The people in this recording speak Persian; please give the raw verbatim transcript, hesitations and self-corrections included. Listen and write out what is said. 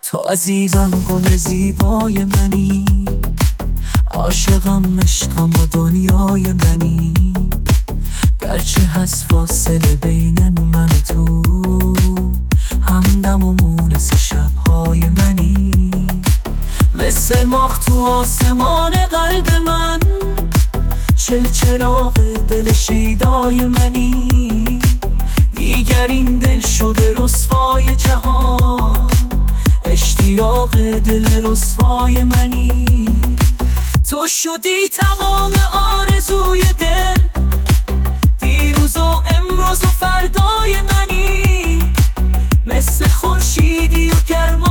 تو عزیزم گل زیبای منی، عاشقم عشقم و دنیای منی. گرچه هست فاصله بین من و تو، همدم و مونس شبهای منی. مثل ماه تو آسمان قلب من، چلچراغ دل شیدای منی. دیگر این دل شده رسوای جهان، اشتیاق دل رسوای منی. تو شدی تمام آرزوی دل، دیروز و امروز و فردای منی. مثل خورشیدی و گرم